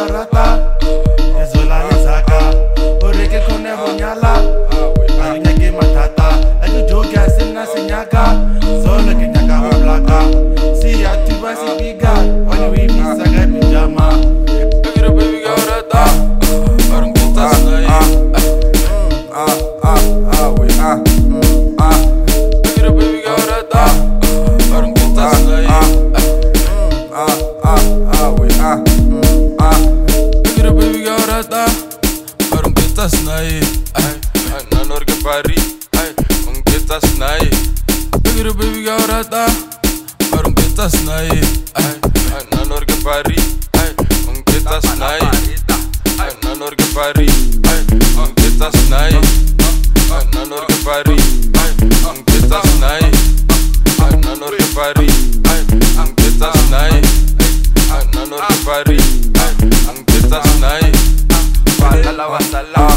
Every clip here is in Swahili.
rata ezola izaka oreke kone honyala alinya ke matata ayo joga sena senyaka solo ke nyaka blaka si atiba si biga when we misaga pijama baby girl rata bareng kita senai baby girl rata bareng kita senai baby girl rata bareng kita senai nanor ke pari bareng kita senai baby girl rata bareng kita senai nanor ke pari bareng kita senai nanor ke pari bareng kita senai nanor ke pari bareng kita senai nanor ke pari bareng kita senai nanor ke pari bareng kita senai walala wasala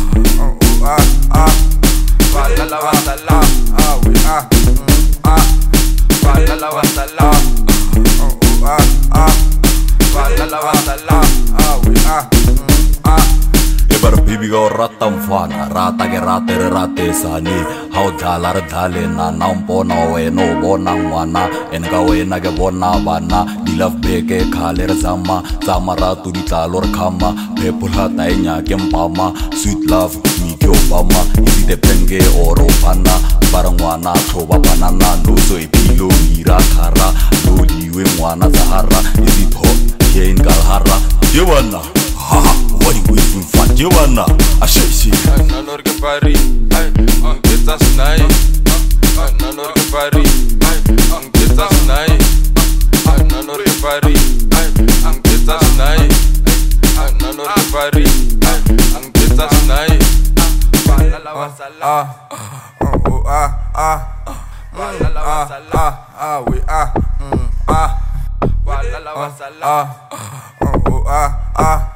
walala wasala walala wasala walala wasala Ebar baby girl rata mfana rata ke rate sani how dalar dale na nampo no we no bona ngwana enka wena ke bona bana dilaf beke khaler zama ratu di talor khama people hata enya ke mpama sweet love mi ke obama isi te penge oro pana barangwana thoba banana no so ipilo ira khara lo liwe ngwana zahara isi tho ke in kalhara yewana ha what you waiting for yewana ashishi nanor ke pari kita senai nanor ke pari kita senai nanor ke pari kita senai nanor ke pari kita senai walala wasala walala wasala walala wasala